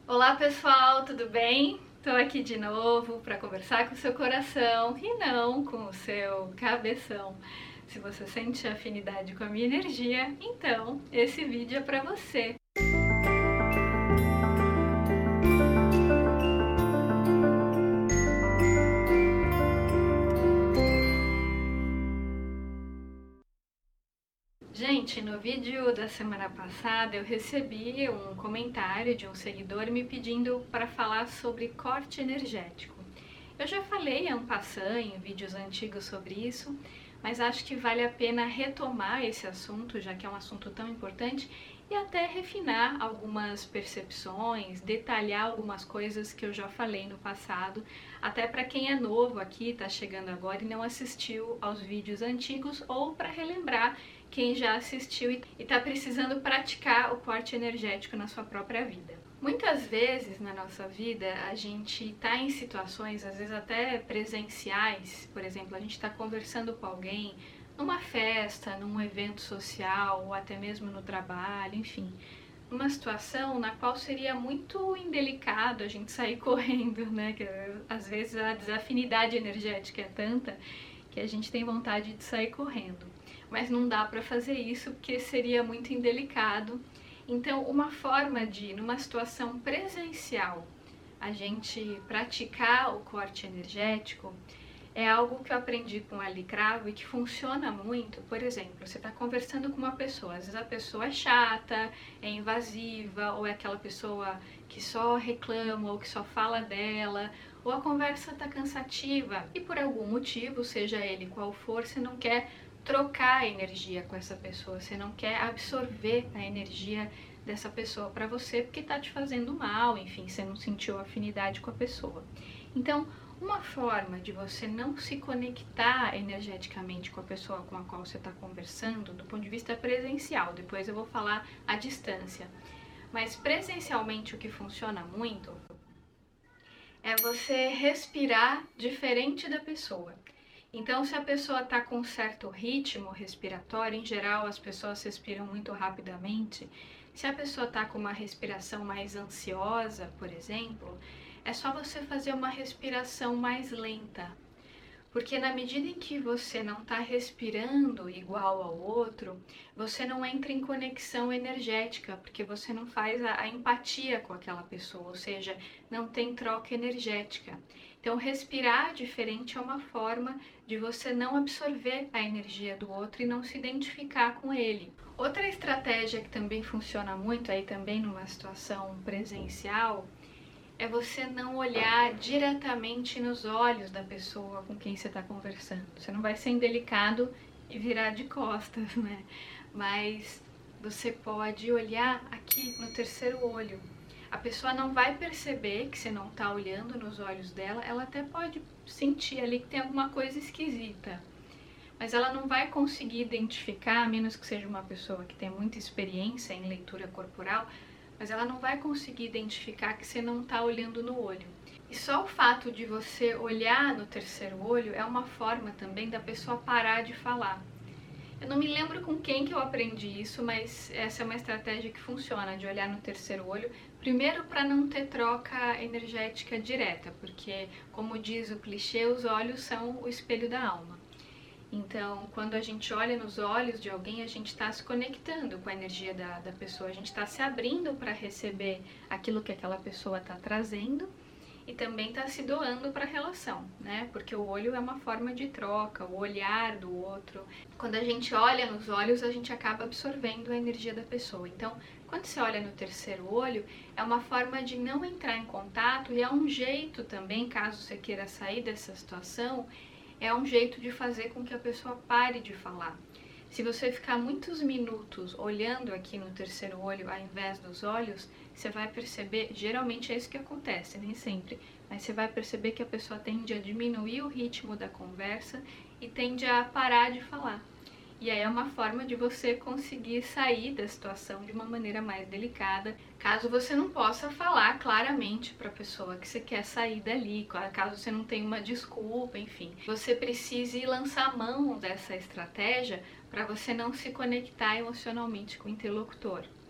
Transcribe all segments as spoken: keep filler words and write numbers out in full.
Olá pessoal, tudo bem? Estou aqui de novo para conversar com o seu coração e não com o seu cabeção. Se você sente afinidade com a minha energia, então esse vídeo é para você. Gente, no vídeo da semana passada eu recebi um comentário de um seguidor me pedindo para falar sobre corte energético. Eu já falei en passant em vídeos antigos sobre isso, mas acho que vale a pena retomar esse assunto, já que é um assunto tão importante, e até refinar algumas percepções, detalhar algumas coisas que eu já falei no passado, até para quem é novo aqui, está chegando agora e não assistiu aos vídeos antigos, ou para relembrar quem já assistiu e está precisando praticar o corte energético na sua própria vida. Muitas vezes na nossa vida a gente está em situações, às vezes até presenciais, por exemplo, a gente está conversando com alguém numa festa, num evento social ou até mesmo no trabalho, enfim, uma situação na qual seria muito indelicado a gente sair correndo, né? Que às vezes a desafinidade energética é tanta que a gente tem vontade de sair correndo, mas não dá para fazer isso porque seria muito indelicado. Então, uma forma de, numa situação presencial, a gente praticar o corte energético é algo que eu aprendi com a Ali Cravo e que funciona muito. Por exemplo, você está conversando com uma pessoa, às vezes a pessoa é chata, é invasiva, ou é aquela pessoa que só reclama ou que só fala dela, ou a conversa está cansativa e por algum motivo, seja ele qual for, você não quer trocar energia com essa pessoa, você não quer absorver a energia dessa pessoa para você porque está te fazendo mal, enfim, você não sentiu afinidade com a pessoa. Então, uma forma de você não se conectar energeticamente com a pessoa com a qual você está conversando, do ponto de vista presencial, depois eu vou falar à distância, mas presencialmente o que funciona muito é você respirar diferente da pessoa. Então, se a pessoa está com um certo ritmo respiratório, em geral as pessoas respiram muito rapidamente, se a pessoa está com uma respiração mais ansiosa, por exemplo, é só você fazer uma respiração mais lenta. Porque na medida em que você não está respirando igual ao outro, você não entra em conexão energética, porque você não faz a, a empatia com aquela pessoa, ou seja, não tem troca energética. Então, respirar diferente é uma forma de você não absorver a energia do outro e não se identificar com ele. Outra estratégia que também funciona muito, aí também numa situação presencial, é você não olhar diretamente nos olhos da pessoa com quem você está conversando. Você não vai ser indelicado e virar de costas, né? Mas você pode olhar aqui no terceiro olho. A pessoa não vai perceber que você não está olhando nos olhos dela, ela até pode sentir ali que tem alguma coisa esquisita, mas ela não vai conseguir identificar, a menos que seja uma pessoa que tem muita experiência em leitura corporal, mas ela não vai conseguir identificar que você não está olhando no olho. E só o fato de você olhar no terceiro olho é uma forma também da pessoa parar de falar. Eu não me lembro com quem que eu aprendi isso, mas essa é uma estratégia que funciona, de olhar no terceiro olho. Primeiro, para não ter troca energética direta, porque, como diz o clichê, os olhos são o espelho da alma. Então, quando a gente olha nos olhos de alguém, a gente está se conectando com a energia da, da pessoa, a gente está se abrindo para receber aquilo que aquela pessoa está trazendo e também está se doando para a relação, né? Porque o olho é uma forma de troca, o olhar do outro. Quando a gente olha nos olhos, a gente acaba absorvendo a energia da pessoa. Então, quando você olha no terceiro olho, é uma forma de não entrar em contato e é um jeito também, caso você queira sair dessa situação, é um jeito de fazer com que a pessoa pare de falar. Se você ficar muitos minutos olhando aqui no terceiro olho ao invés dos olhos, você vai perceber, geralmente é isso que acontece, nem sempre, mas você vai perceber que a pessoa tende a diminuir o ritmo da conversa e tende a parar de falar. E aí é uma forma de você conseguir sair da situação de uma maneira mais delicada, caso você não possa falar claramente para a pessoa que você quer sair dali, caso você não tenha uma desculpa, enfim. Você precise lançar mão dessa estratégia para você não se conectar emocionalmente com o interlocutor.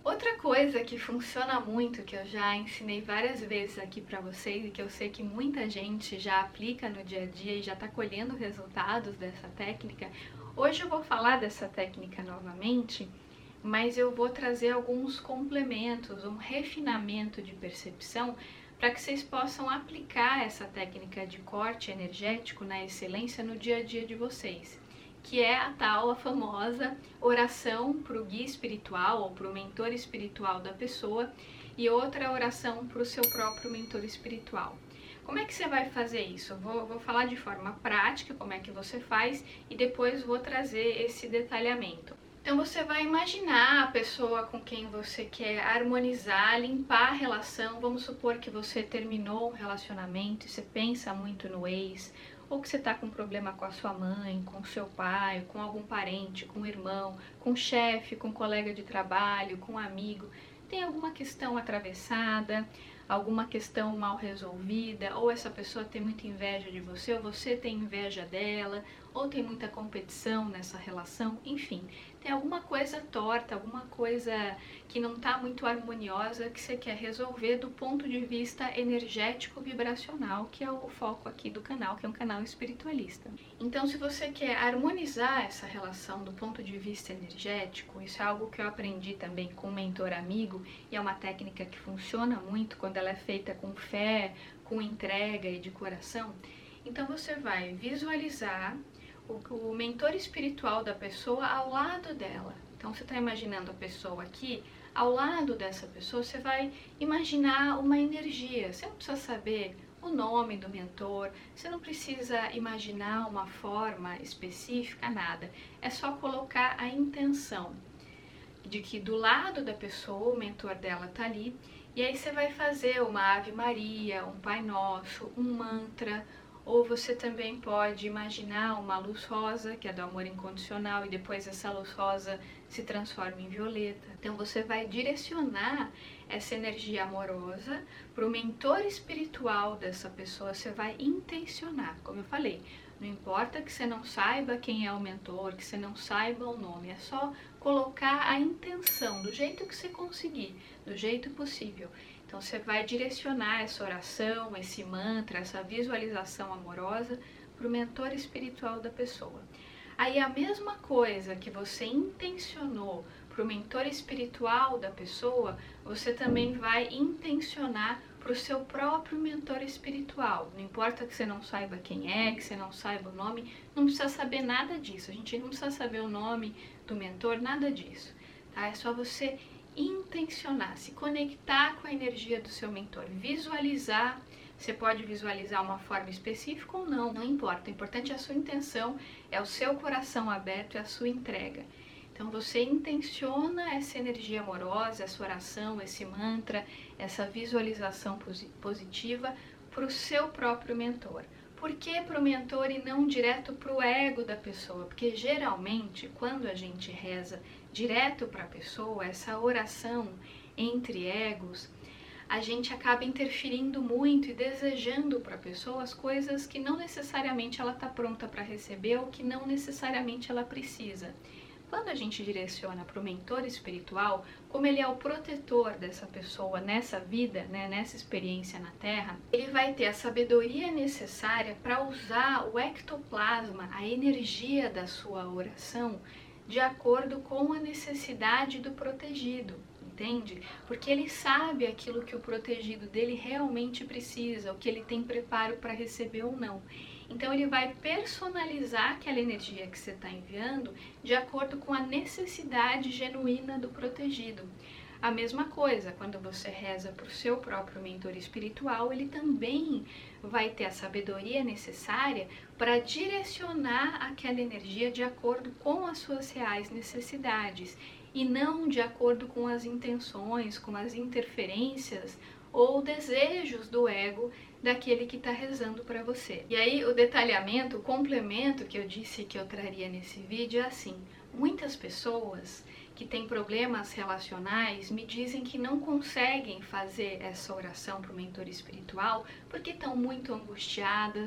Outra coisa que funciona muito, que eu já ensinei várias vezes aqui para vocês e que eu sei que muita gente já aplica no dia a dia e já está colhendo resultados dessa técnica. Hoje eu vou falar dessa técnica novamente, mas eu vou trazer alguns complementos, um refinamento de percepção para que vocês possam aplicar essa técnica de corte energético na excelência no dia a dia de vocês, que é a tal, a famosa oração para o guia espiritual ou para o mentor espiritual da pessoa e outra oração para o seu próprio mentor espiritual. Como é que você vai fazer isso? Eu vou, vou falar de forma prática como é que você faz e depois vou trazer esse detalhamento. Então você vai imaginar a pessoa com quem você quer harmonizar, limpar a relação. Vamos supor que você terminou um relacionamento e você pensa muito no ex, ou que você está com problema com a sua mãe, com o seu pai, com algum parente, com o irmão, com o chefe, com um colega de trabalho, com um amigo. Tem alguma questão atravessada, alguma questão mal resolvida, ou essa pessoa tem muita inveja de você, ou você tem inveja dela, ou tem muita competição nessa relação, enfim, tem alguma coisa torta, alguma coisa que não está muito harmoniosa que você quer resolver do ponto de vista energético vibracional, que é o foco aqui do canal, que é um canal espiritualista. Então, se você quer harmonizar essa relação do ponto de vista energético, isso é algo que eu aprendi também com um mentor amigo, e é uma técnica que funciona muito quando ela é feita com fé, com entrega e de coração. Então você vai visualizar o, o mentor espiritual da pessoa ao lado dela. Então você está imaginando a pessoa aqui, ao lado dessa pessoa você vai imaginar uma energia. Você não precisa saber o nome do mentor, você não precisa imaginar uma forma específica, nada. É só colocar a intenção de que do lado da pessoa, o mentor dela está ali, e aí você vai fazer uma Ave Maria, um Pai Nosso, um mantra, ou você também pode imaginar uma luz rosa, que é do amor incondicional, e depois essa luz rosa se transforma em violeta. Então você vai direcionar essa energia amorosa para o mentor espiritual dessa pessoa, você vai intencionar, como eu falei. Não importa que você não saiba quem é o mentor, que você não saiba o nome, é só colocar a intenção do jeito que você conseguir, do jeito possível. Então você vai direcionar essa oração, esse mantra, essa visualização amorosa para o mentor espiritual da pessoa. Aí a mesma coisa que você intencionou para o mentor espiritual da pessoa, você também vai intencionar para o seu próprio mentor espiritual. Não importa que você não saiba quem é, que você não saiba o nome, não precisa saber nada disso. A gente não precisa saber o nome do mentor, nada disso. Tá? É só você intencionar, se conectar com a energia do seu mentor, visualizar. Você pode visualizar uma forma específica ou não, não importa. O importante é a sua intenção, é o seu coração aberto e a sua entrega. Então você intenciona essa energia amorosa, essa oração, esse mantra, essa visualização positiva para o seu próprio mentor. Por que para o mentor e não direto para o ego da pessoa? Porque geralmente quando a gente reza direto para a pessoa, essa oração entre egos, a gente acaba interferindo muito e desejando para a pessoa as coisas que não necessariamente ela está pronta para receber ou que não necessariamente ela precisa. Quando a gente direciona para o mentor espiritual, como ele é o protetor dessa pessoa nessa vida, né, nessa experiência na Terra, ele vai ter a sabedoria necessária para usar o ectoplasma, a energia da sua oração, de acordo com a necessidade do protegido, entende? Porque ele sabe aquilo que o protegido dele realmente precisa, o que ele tem preparo para receber ou não. Então ele vai personalizar aquela energia que você está enviando de acordo com a necessidade genuína do protegido. A mesma coisa, quando você reza para o seu próprio mentor espiritual, ele também vai ter a sabedoria necessária para direcionar aquela energia de acordo com as suas reais necessidades e não de acordo com as intenções, com as interferências ou desejos do ego daquele que está rezando para você. E aí o detalhamento, o complemento que eu disse que eu traria nesse vídeo é assim: muitas pessoas que têm problemas relacionais me dizem que não conseguem fazer essa oração para o mentor espiritual porque estão muito angustiadas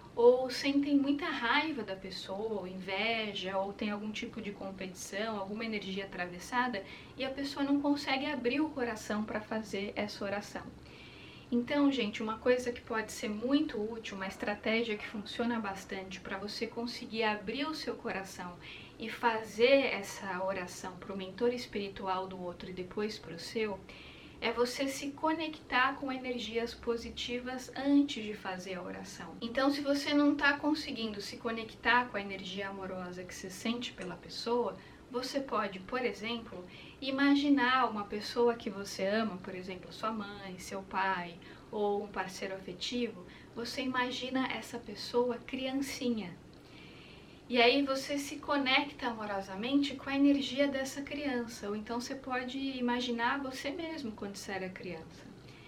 ou sentem muita raiva da pessoa, ou inveja, ou tem algum tipo de competição, alguma energia atravessada, e a pessoa não consegue abrir o coração para fazer essa oração. Então, gente, uma coisa que pode ser muito útil, uma estratégia que funciona bastante para você conseguir abrir o seu coração e fazer essa oração para o mentor espiritual do outro e depois para o seu, é você se conectar com energias positivas antes de fazer a oração. Então, se você não está conseguindo se conectar com a energia amorosa que você sente pela pessoa, você pode, por exemplo, imaginar uma pessoa que você ama, por exemplo, sua mãe, seu pai ou um parceiro afetivo, você imagina essa pessoa criancinha. E aí você se conecta amorosamente com a energia dessa criança, ou então você pode imaginar você mesmo quando você era criança.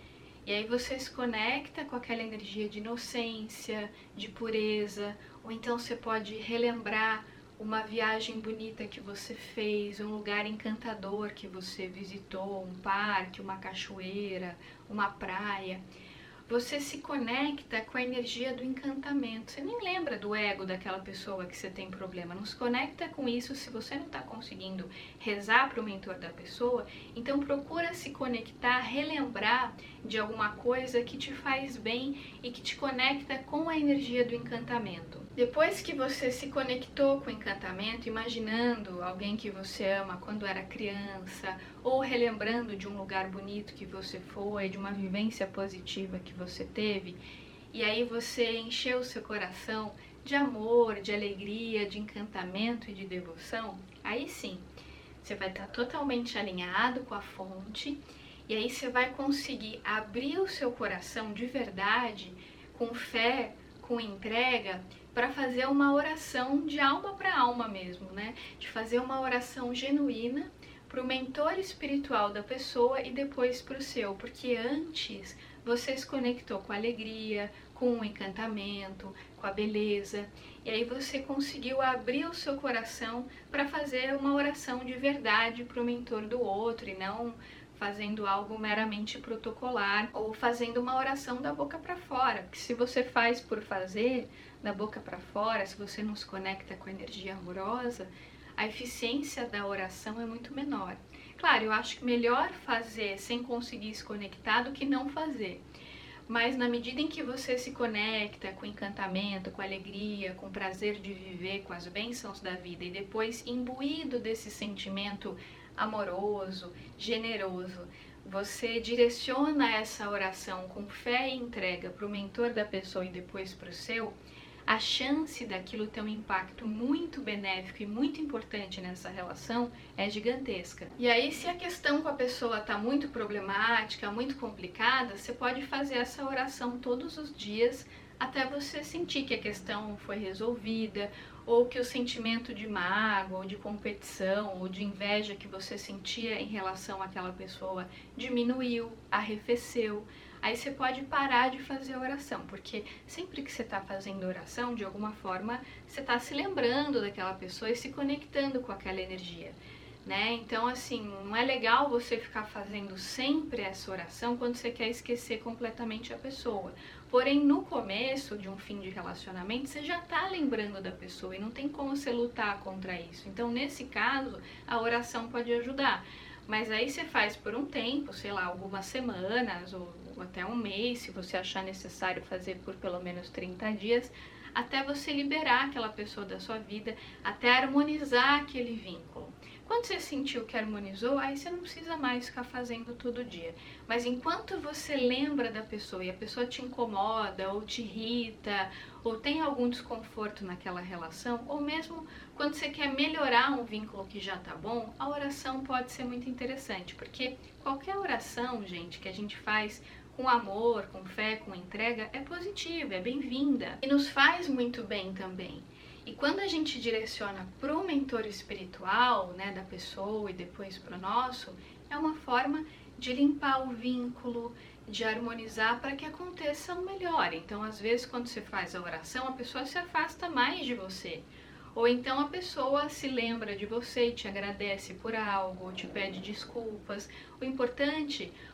E aí você se conecta com aquela energia de inocência, de pureza, ou então você pode relembrar uma viagem bonita que você fez, um lugar encantador que você visitou, um parque, uma cachoeira, uma praia. Você se conecta com a energia do encantamento. Você nem lembra do ego daquela pessoa que você tem problema. Não se conecta com isso se você não está conseguindo rezar para o mentor da pessoa. Então procura se conectar, relembrar de alguma coisa que te faz bem e que te conecta com a energia do encantamento. Depois que você se conectou com o encantamento, imaginando alguém que você ama quando era criança, ou relembrando de um lugar bonito que você foi, de uma vivência positiva que você teve, e aí você encheu o seu coração de amor, de alegria, de encantamento e de devoção, aí sim, você vai estar totalmente alinhado com a fonte, e aí você vai conseguir abrir o seu coração de verdade, com fé, com entrega, para fazer uma oração de alma para alma mesmo, né? De fazer uma oração genuína para o mentor espiritual da pessoa e depois para o seu, porque antes você se conectou com a alegria, com o encantamento, com a beleza, e aí você conseguiu abrir o seu coração para fazer uma oração de verdade para o mentor do outro e não fazendo algo meramente protocolar ou fazendo uma oração da boca para fora, porque se você faz por fazer da boca para fora, se você não se conecta com a energia amorosa, a eficiência da oração é muito menor. Claro, eu acho que melhor fazer sem conseguir se conectar do que não fazer. Mas na medida em que você se conecta com encantamento, com alegria, com prazer de viver, com as bênçãos da vida e depois imbuído desse sentimento amoroso, generoso, você direciona essa oração com fé e entrega para o mentor da pessoa e depois para o seu, a chance daquilo ter um impacto muito benéfico e muito importante nessa relação é gigantesca. E aí, se a questão com a pessoa está muito problemática, muito complicada, você pode fazer essa oração todos os dias até você sentir que a questão foi resolvida, ou que o sentimento de mágoa, ou de competição, ou de inveja que você sentia em relação àquela pessoa diminuiu, arrefeceu. Aí você pode parar de fazer a oração, porque sempre que você está fazendo oração, de alguma forma, você está se lembrando daquela pessoa e se conectando com aquela energia, né? Então, assim, não é legal você ficar fazendo sempre essa oração quando você quer esquecer completamente a pessoa. Porém, no começo de um fim de relacionamento, você já está lembrando da pessoa e não tem como você lutar contra isso. Então, nesse caso, a oração pode ajudar. Mas aí você faz por um tempo, sei lá, algumas semanas ou até um mês, se você achar necessário fazer por pelo menos trinta dias, até você liberar aquela pessoa da sua vida, até harmonizar aquele vínculo. Quando você sentiu que harmonizou, aí você não precisa mais ficar fazendo todo dia. Mas enquanto você lembra da pessoa e a pessoa te incomoda ou te irrita, ou tem algum desconforto naquela relação, ou mesmo quando você quer melhorar um vínculo que já tá bom, a oração pode ser muito interessante, porque qualquer oração, gente, que a gente faz com amor, com fé, com entrega, é positiva, é bem-vinda e nos faz muito bem também. E quando a gente direciona para o mentor espiritual, né, da pessoa e depois para o nosso, é uma forma de limpar o vínculo, de harmonizar para que aconteça o melhor. Então, às vezes, quando você faz a oração, a pessoa se afasta mais de você. Ou então a pessoa se lembra de você e te agradece por algo, ou te pede desculpas. O importante,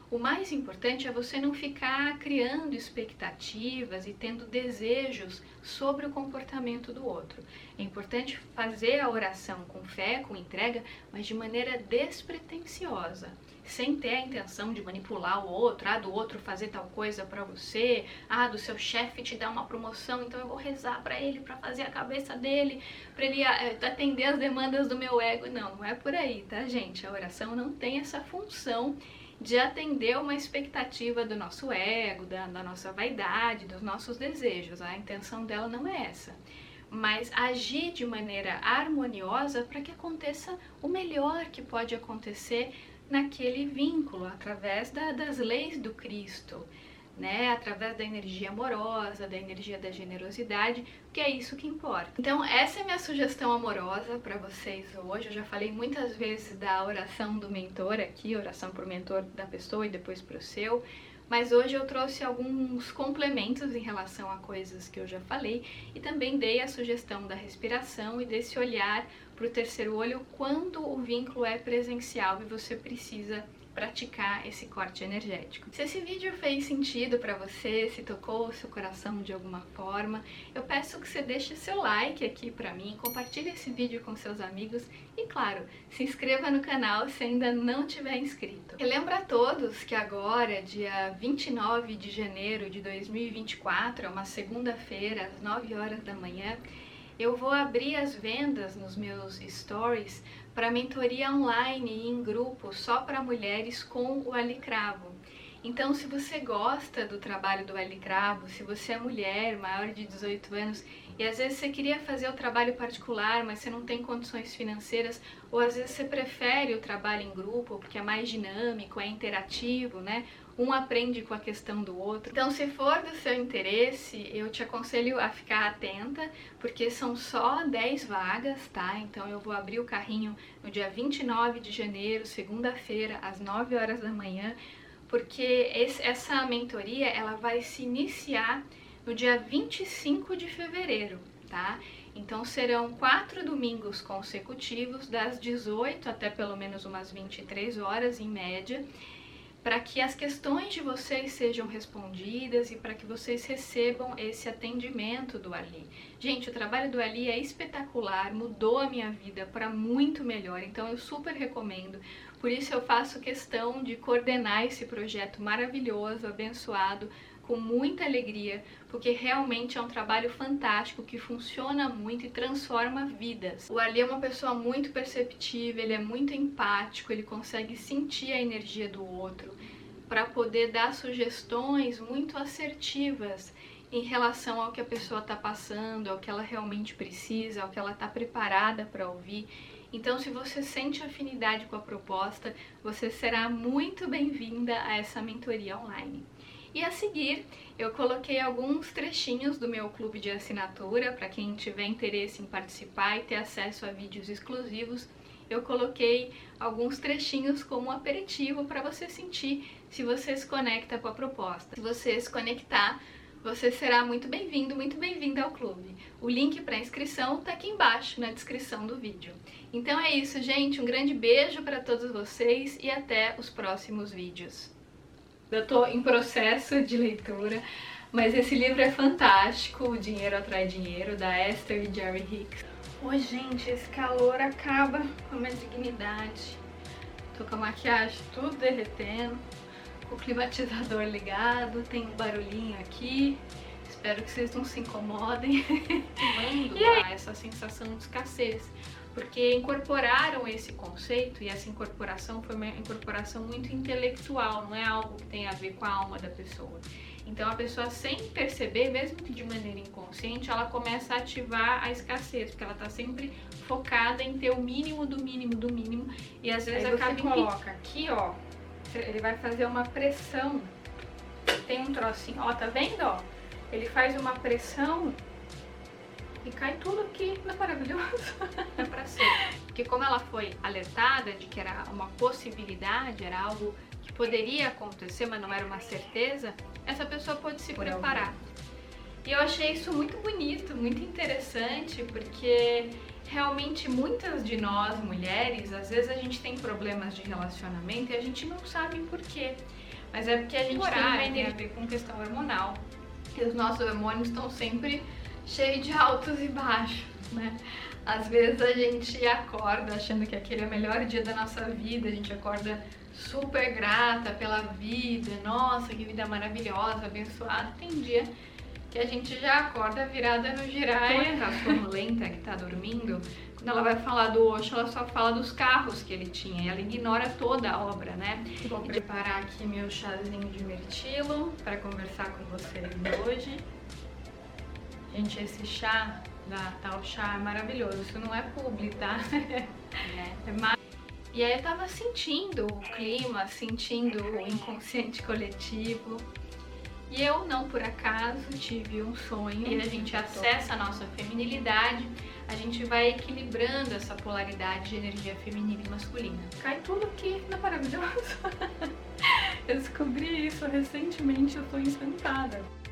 O mais importante é você não ficar criando expectativas e tendo desejos sobre o comportamento do outro. É importante fazer a oração com fé, com entrega, mas de maneira despretensiosa, sem ter a intenção de manipular o outro, ah, do outro fazer tal coisa para você, ah, do seu chefe te dar uma promoção, então eu vou rezar para ele, para fazer a cabeça dele, para ele atender as demandas do meu ego. Não, não é por aí, tá, gente? A oração não tem essa função de atender uma expectativa do nosso ego, da, da nossa vaidade, dos nossos desejos. A intenção dela não é essa, mas agir de maneira harmoniosa para que aconteça o melhor que pode acontecer naquele vínculo, através da, das leis do Cristo, né? Através da energia amorosa, da energia da generosidade, que é isso que importa. Então essa é a minha sugestão amorosa para vocês hoje. Eu já falei muitas vezes da oração do mentor aqui, oração pro mentor da pessoa e depois pro seu, mas hoje eu trouxe alguns complementos em relação a coisas que eu já falei e também dei a sugestão da respiração e desse olhar para o terceiro olho quando o vínculo é presencial e você precisa praticar esse corte energético. Se esse vídeo fez sentido para você, se tocou o seu coração de alguma forma, eu peço que você deixe seu like aqui para mim, compartilhe esse vídeo com seus amigos e, claro, se inscreva no canal se ainda não tiver inscrito. E lembra a todos que agora, dia vinte e nove de janeiro de dois mil e vinte e quatro, é uma segunda-feira, às nove horas da manhã, eu vou abrir as vendas nos meus stories para mentoria online e em grupo só para mulheres com o Alicravo. Então, se você gosta do trabalho do Alicravo, se você é mulher, maior de dezoito anos, e às vezes você queria fazer o trabalho particular, mas você não tem condições financeiras, ou às vezes você prefere o trabalho em grupo, porque é mais dinâmico, é interativo, né? Um aprende com a questão do outro. Então, se for do seu interesse, eu te aconselho a ficar atenta, porque são só dez vagas, tá? Então, eu vou abrir o carrinho no dia vinte e nove de janeiro, segunda-feira, às nove horas da manhã, porque esse, essa mentoria, ela vai se iniciar no dia vinte e cinco de fevereiro, tá? Então serão quatro domingos consecutivos, das dezoito até pelo menos umas vinte e três horas em média, para que as questões de vocês sejam respondidas e para que vocês recebam esse atendimento do Ali. Gente, o trabalho do Ali é espetacular, mudou a minha vida para muito melhor, então eu super recomendo. Por isso eu faço questão de coordenar esse projeto maravilhoso, abençoado, com muita alegria, porque realmente é um trabalho fantástico que funciona muito e transforma vidas. O Ali é uma pessoa muito perceptível, ele é muito empático, ele consegue sentir a energia do outro para poder dar sugestões muito assertivas em relação ao que a pessoa está passando, ao que ela realmente precisa, ao que ela está preparada para ouvir. Então, se você sente afinidade com a proposta, você será muito bem-vinda a essa mentoria online. E a seguir, eu coloquei alguns trechinhos do meu clube de assinatura, para quem tiver interesse em participar e ter acesso a vídeos exclusivos. Eu coloquei alguns trechinhos como aperitivo para você sentir se você se conecta com a proposta. Se você se conectar, você será muito bem-vindo, muito bem-vinda ao clube. O link para inscrição está aqui embaixo na descrição do vídeo. Então é isso, gente. Um grande beijo para todos vocês e até os próximos vídeos. Eu estou em processo de leitura, mas esse livro é fantástico, O Dinheiro Atrai Dinheiro, da Esther e Jerry Hicks. Oi, gente, esse calor acaba com a minha dignidade. Tô com a maquiagem tudo derretendo, com o climatizador ligado, tem um barulhinho aqui. Espero que vocês não se incomodem. E aí, essa sensação de escassez. Porque incorporaram esse conceito, e essa incorporação foi uma incorporação muito intelectual, não é algo que tem a ver com a alma da pessoa. Então a pessoa, sem perceber, mesmo que de maneira inconsciente, ela começa a ativar a escassez, porque ela tá sempre focada em ter o mínimo do mínimo do mínimo, e às vezes aí acaba você coloca aqui, ó, ele vai fazer uma pressão, tem um trocinho, ó, tá vendo, ó? Ele faz uma pressão e cai tudo aqui, não é maravilhoso? É pra ser. Porque como ela foi alertada de que era uma possibilidade, era algo que poderia acontecer, mas não era uma certeza, essa pessoa pôde se preparar. E eu achei isso muito bonito, muito interessante, porque realmente muitas de nós, mulheres, às vezes a gente tem problemas de relacionamento e a gente não sabe por quê. mas é porque a gente tem uma energia a ver com questão hormonal. E os nossos hormônios estão sempre cheios de altos e baixos, né? Às vezes a gente acorda achando que aquele é o melhor dia da nossa vida, a gente acorda super grata pela vida, nossa, que vida maravilhosa, abençoada. Tem dia que a gente já acorda virada no giraia, tá sonolenta, que tá dormindo. Quando ela vai falar do Osho, ela só fala dos carros que ele tinha, e ela ignora toda a obra, né? Vou preparar aqui meu chazinho de mirtilo para conversar com vocês hoje. Gente, esse chá da Tal Chá é maravilhoso, isso não é publi, tá? É, é mar... E aí eu tava sentindo o clima, sentindo o inconsciente coletivo. E eu, não por acaso, tive um sonho e a gente acessa a nossa feminilidade, a gente vai equilibrando essa polaridade de energia feminina e masculina. Cai tudo aqui, não é maravilhoso? Eu descobri isso recentemente, eu tô encantada.